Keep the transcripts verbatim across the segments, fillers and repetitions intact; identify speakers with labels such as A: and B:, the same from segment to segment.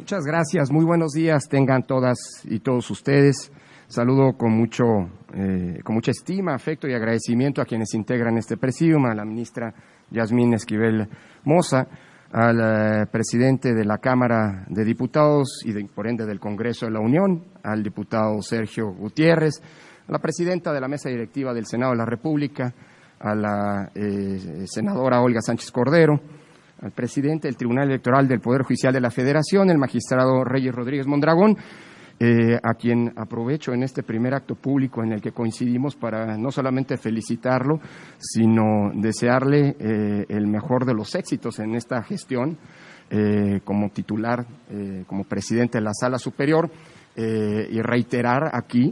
A: Muchas gracias, muy buenos días tengan todas y todos ustedes. Saludo con mucho, eh, con mucha estima, afecto y agradecimiento a quienes integran este presidium, a la ministra Yasmín Esquivel Moza, al eh, presidente de la Cámara de Diputados y de, por ende del Congreso de la Unión, al diputado Sergio Gutiérrez, a la presidenta de la mesa directiva del Senado de la República, a la eh, senadora Olga Sánchez Cordero, al presidente del Tribunal Electoral del Poder Judicial de la Federación, el magistrado Reyes Rodríguez Mondragón, eh, a quien aprovecho en este primer acto público en el que coincidimos para no solamente felicitarlo, sino desearle eh, el mejor de los éxitos en esta gestión eh, como titular, eh, como presidente de la Sala Superior, eh, y reiterar aquí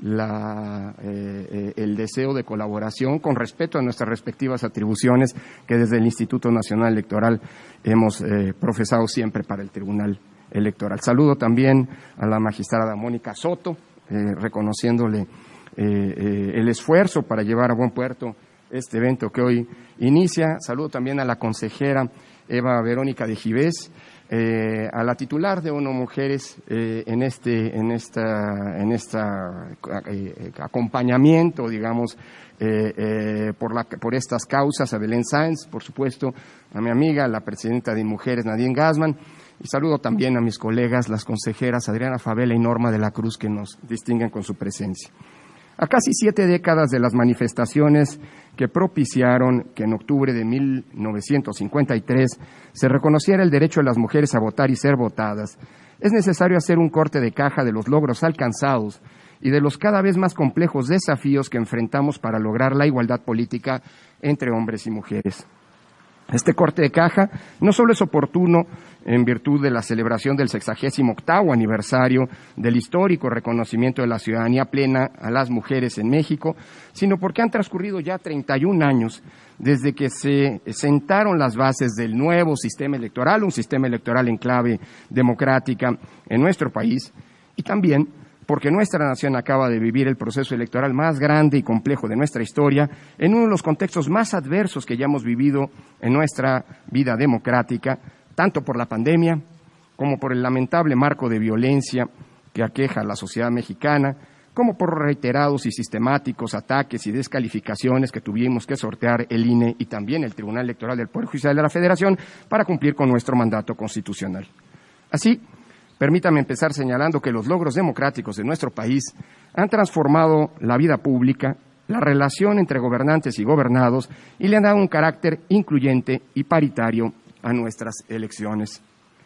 A: La, eh, el deseo de colaboración con respeto a nuestras respectivas atribuciones que desde el Instituto Nacional Electoral hemos eh, profesado siempre para el Tribunal Electoral. Saludo también a la magistrada Mónica Soto, eh, reconociéndole eh, eh, el esfuerzo para llevar a buen puerto este evento que hoy inicia. Saludo también a la consejera Eva Verónica de Givés, Eh, a la titular de ONU Mujeres eh, en este en esta en esta eh, acompañamiento, digamos, eh, eh, por la por estas causas, a Belén Sáenz, por supuesto, a mi amiga, la presidenta de Mujeres, Nadine Gassman, y saludo también a mis colegas, las consejeras Adriana Favela y Norma de la Cruz, que nos distinguen con su presencia. A casi siete décadas de las manifestaciones que propiciaron que en octubre de mil novecientos cincuenta y tres se reconociera el derecho de las mujeres a votar y ser votadas, es necesario hacer un corte de caja de los logros alcanzados y de los cada vez más complejos desafíos que enfrentamos para lograr la igualdad política entre hombres y mujeres. Este corte de caja no solo es oportuno en virtud de la celebración del sexagésimo octavo aniversario del histórico reconocimiento de la ciudadanía plena a las mujeres en México, sino porque han transcurrido ya treinta y un años desde que se sentaron las bases del nuevo sistema electoral, un sistema electoral en clave democrática en nuestro país, y también porque nuestra nación acaba de vivir el proceso electoral más grande y complejo de nuestra historia, en uno de los contextos más adversos que ya hemos vivido en nuestra vida democrática, tanto por la pandemia como por el lamentable marco de violencia que aqueja a la sociedad mexicana, como por reiterados y sistemáticos ataques y descalificaciones que tuvimos que sortear el I N E y también el Tribunal Electoral del Poder Judicial de la Federación para cumplir con nuestro mandato constitucional. Así, permítame empezar señalando que los logros democráticos de nuestro país han transformado la vida pública, la relación entre gobernantes y gobernados, y le han dado un carácter incluyente y paritario a nuestras elecciones.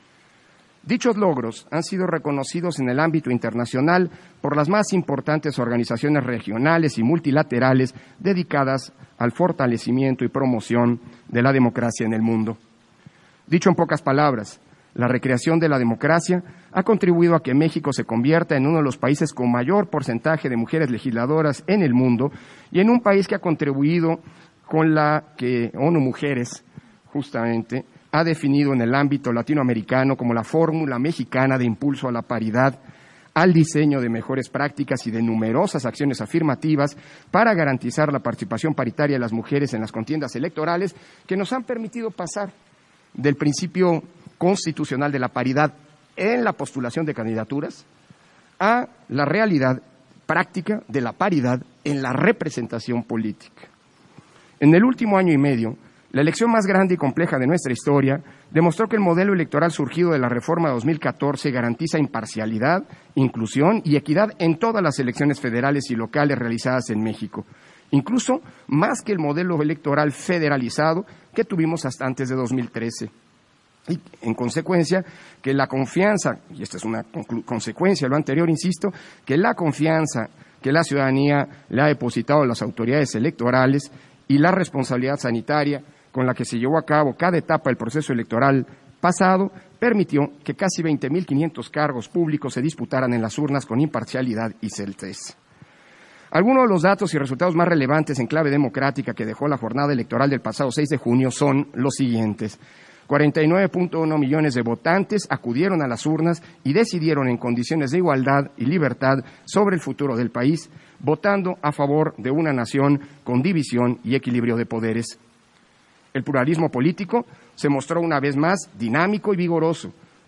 A: Dichos logros han sido reconocidos en el ámbito internacional por las más importantes organizaciones regionales y multilaterales dedicadas al fortalecimiento y promoción de la democracia en el mundo. Dicho en pocas palabras, la recreación de la democracia ha contribuido a que México se convierta en uno de los países con mayor porcentaje de mujeres legisladoras en el mundo y en un país que ha contribuido con la que ONU Mujeres, justamente, ha definido en el ámbito latinoamericano como la fórmula mexicana de impulso a la paridad, al diseño de mejores prácticas y de numerosas acciones afirmativas para garantizar la participación paritaria de las mujeres en las contiendas electorales que nos han permitido pasar del principio constitucional de la paridad en la postulación de candidaturas a la realidad práctica de la paridad en la representación política. En el último año y medio, la elección más grande y compleja de nuestra historia demostró que el modelo electoral surgido de la reforma de dos mil catorce garantiza imparcialidad, inclusión y equidad en todas las elecciones federales y locales realizadas en México, incluso más que el modelo electoral federalizado que tuvimos hasta antes de dos mil trece. Y, en consecuencia, que la confianza, y esta es una consecuencia de lo anterior, insisto, que la confianza que la ciudadanía le ha depositado a las autoridades electorales y la responsabilidad sanitaria con la que se llevó a cabo cada etapa del proceso electoral pasado, permitió que casi veinte mil quinientos cargos públicos se disputaran en las urnas con imparcialidad y certeza. Algunos de los datos y resultados más relevantes en clave democrática que dejó la jornada electoral del pasado seis de junio son los siguientes. cuarenta y nueve punto uno millones de votantes acudieron a las urnas y decidieron en condiciones de igualdad y libertad sobre el futuro del país, votando a favor de una nación con división y equilibrio de poderes. El pluralismo político se mostró una vez más dinámico y vigoroso,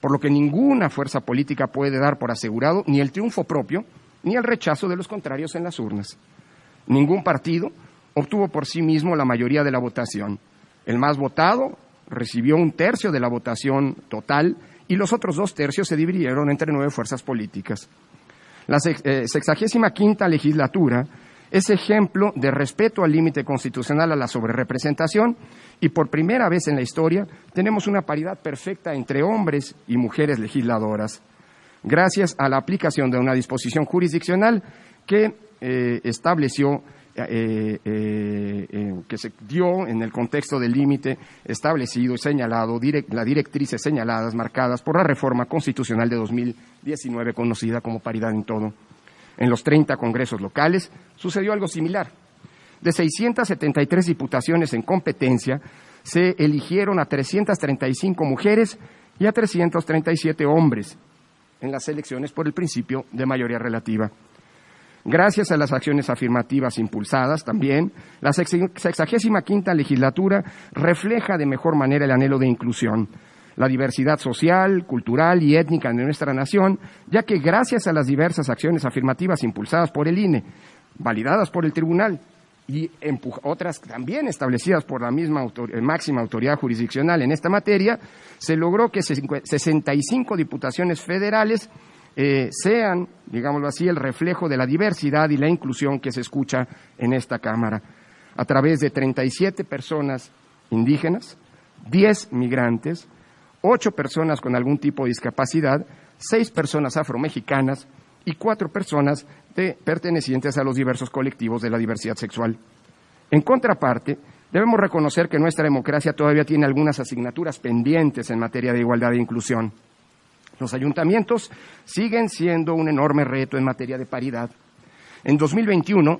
A: por lo que ninguna fuerza política puede dar por asegurado ni el triunfo propio ni el rechazo de los contrarios en las urnas. Ningún partido obtuvo por sí mismo la mayoría de la votación. El más votado recibió un tercio de la votación total y los otros dos tercios se dividieron entre nueve fuerzas políticas. La sexagésima quinta legislatura es ejemplo de respeto al límite constitucional a la sobrerepresentación y por primera vez en la historia tenemos una paridad perfecta entre hombres y mujeres legisladoras, gracias a la aplicación de una disposición jurisdiccional que eh, estableció, eh, eh, eh, que se dio en el contexto del límite establecido y señalado, direct, las directrices señaladas, marcadas por la reforma constitucional de dos mil diecinueve, conocida como paridad en todo. En los treinta congresos locales sucedió algo similar. De seiscientas setenta y tres diputaciones en competencia, se eligieron a trescientas treinta y cinco mujeres y a trescientos treinta y siete hombres en las elecciones por el principio de mayoría relativa. Gracias a las acciones afirmativas impulsadas también, la sexagésima quinta legislatura refleja de mejor manera el anhelo de inclusión, la diversidad social, cultural y étnica de nuestra nación, ya que gracias a las diversas acciones afirmativas impulsadas por el I N E, validadas por el Tribunal y otras también establecidas por la misma autor máxima autoridad jurisdiccional en esta materia, se logró que sesenta y cinco diputaciones federales eh, sean, digámoslo así, el reflejo de la diversidad y la inclusión que se escucha en esta Cámara, a través de treinta y siete personas indígenas, diez migrantes, ocho personas con algún tipo de discapacidad, seis personas afromexicanas y cuatro personas de, pertenecientes a los diversos colectivos de la diversidad sexual. En contraparte, debemos reconocer que nuestra democracia todavía tiene algunas asignaturas pendientes en materia de igualdad e inclusión. Los ayuntamientos siguen siendo un enorme reto en materia de paridad. En dos mil veintiuno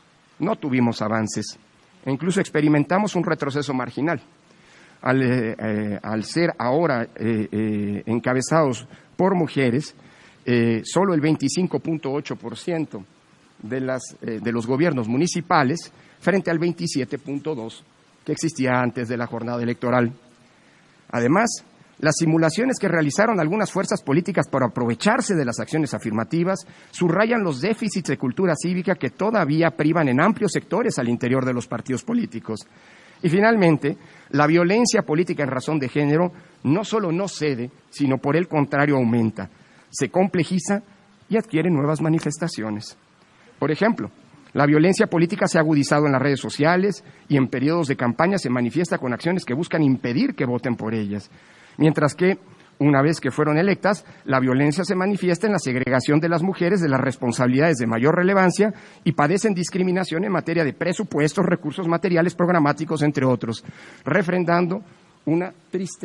A: no tuvimos avances e incluso experimentamos un retroceso marginal. Al, eh, al ser ahora eh, eh, encabezados por mujeres, eh, solo el veinticinco punto ocho por ciento de, las, eh, de los gobiernos municipales frente al veintisiete punto dos por ciento que existía antes de la jornada electoral. Además, las simulaciones que realizaron algunas fuerzas políticas para aprovecharse de las acciones afirmativas subrayan los déficits de cultura cívica que todavía privan en amplios sectores al interior de los partidos políticos. Y finalmente, la violencia política en razón de género no solo no cede, sino por el contrario aumenta, se complejiza y adquiere nuevas manifestaciones. Por ejemplo, la violencia política se ha agudizado en las redes sociales y en periodos de campaña se manifiesta con acciones que buscan impedir que voten por ellas, mientras que, una vez que fueron electas, la violencia se manifiesta en la segregación de las mujeres de las responsabilidades de mayor relevancia y padecen discriminación en materia de presupuestos, recursos materiales, programáticos, entre otros, refrendando una triste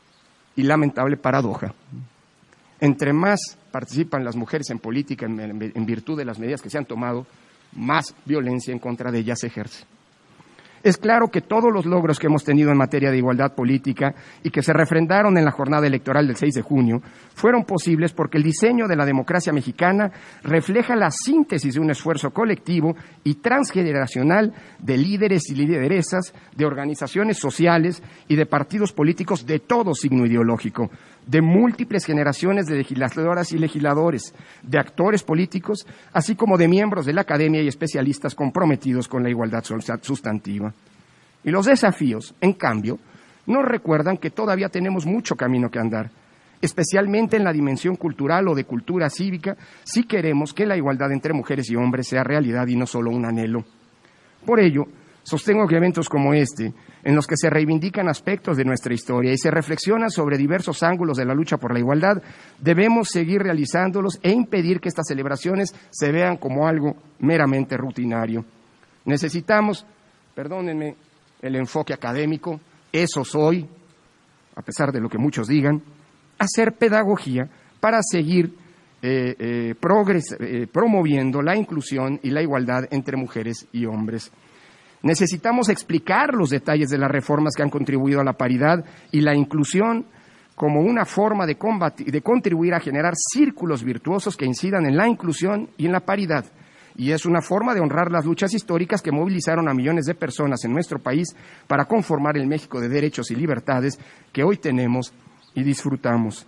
A: y lamentable paradoja. Entre más participan las mujeres en política en, en, en virtud de las medidas que se han tomado, más violencia en contra de ellas se ejerce. Es claro que todos los logros que hemos tenido en materia de igualdad política y que se refrendaron en la jornada electoral del seis de junio fueron posibles porque el diseño de la democracia mexicana refleja la síntesis de un esfuerzo colectivo y transgeneracional de líderes y lideresas, de organizaciones sociales y de partidos políticos de todo signo ideológico, de múltiples generaciones de legisladoras y legisladores, de actores políticos, así como de miembros de la academia y especialistas comprometidos con la igualdad sustantiva. Y los desafíos, en cambio, nos recuerdan que todavía tenemos mucho camino que andar, especialmente en la dimensión cultural o de cultura cívica, si queremos que la igualdad entre mujeres y hombres sea realidad y no solo un anhelo. Por ello, sostengo que eventos como este, en los que se reivindican aspectos de nuestra historia y se reflexiona sobre diversos ángulos de la lucha por la igualdad, debemos seguir realizándolos e impedir que estas celebraciones se vean como algo meramente rutinario. Necesitamos, perdónenme, el enfoque académico, eso soy, a pesar de lo que muchos digan, hacer pedagogía para seguir eh, eh, progres, eh, promoviendo la inclusión y la igualdad entre mujeres y hombres. Necesitamos explicar los detalles de las reformas que han contribuido a la paridad y la inclusión como una forma de, combatir, de contribuir a generar círculos virtuosos que incidan en la inclusión y en la paridad. Y es una forma de honrar las luchas históricas que movilizaron a millones de personas en nuestro país para conformar el México de derechos y libertades que hoy tenemos y disfrutamos.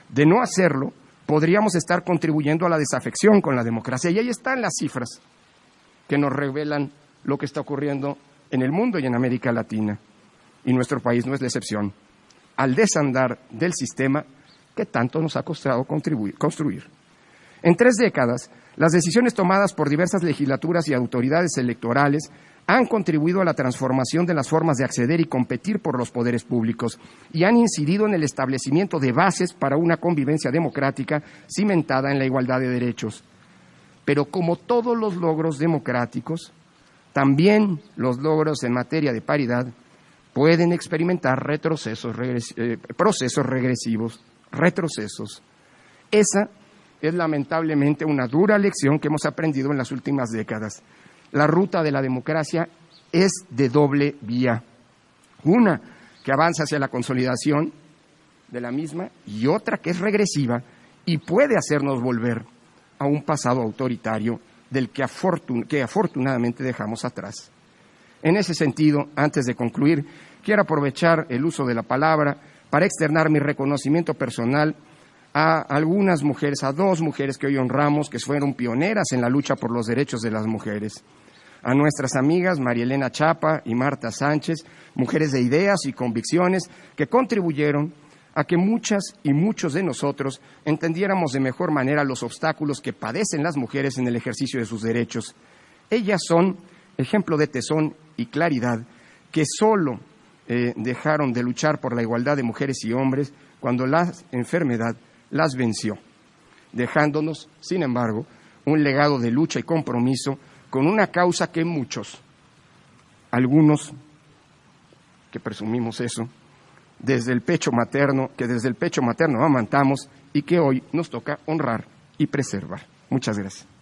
A: De no hacerlo, podríamos estar contribuyendo a la desafección con la democracia. Y ahí están las cifras que nos revelan lo que está ocurriendo en el mundo y en América Latina. Y nuestro país no es la excepción. Al desandar del sistema que tanto nos ha costado contribuir, construir. En tres décadas, las decisiones tomadas por diversas legislaturas y autoridades electorales han contribuido a la transformación de las formas de acceder y competir por los poderes públicos y han incidido en el establecimiento de bases para una convivencia democrática cimentada en la igualdad de derechos. Pero como todos los logros democráticos, también los logros en materia de paridad pueden experimentar retrocesos, regres, eh, procesos regresivos, retrocesos. Esa es lamentablemente una dura lección que hemos aprendido en las últimas décadas. La ruta de la democracia es de doble vía. Una que avanza hacia la consolidación de la misma y otra que es regresiva y puede hacernos volver a un pasado autoritario del que, afortun- que afortunadamente dejamos atrás. En ese sentido, antes de concluir, quiero aprovechar el uso de la palabra para externar mi reconocimiento personal a algunas mujeres, a dos mujeres que hoy honramos, que fueron pioneras en la lucha por los derechos de las mujeres. A nuestras amigas María Elena Chapa y Marta Sánchez, mujeres de ideas y convicciones que contribuyeron a que muchas y muchos de nosotros entendiéramos de mejor manera los obstáculos que padecen las mujeres en el ejercicio de sus derechos. Ellas son ejemplo de tesón y claridad que solo eh, dejaron de luchar por la igualdad de mujeres y hombres cuando la enfermedad las venció, dejándonos, sin embargo, un legado de lucha y compromiso con una causa que muchos, algunos que presumimos eso, desde el pecho materno, que desde el pecho materno amamantamos y que hoy nos toca honrar y preservar. Muchas gracias.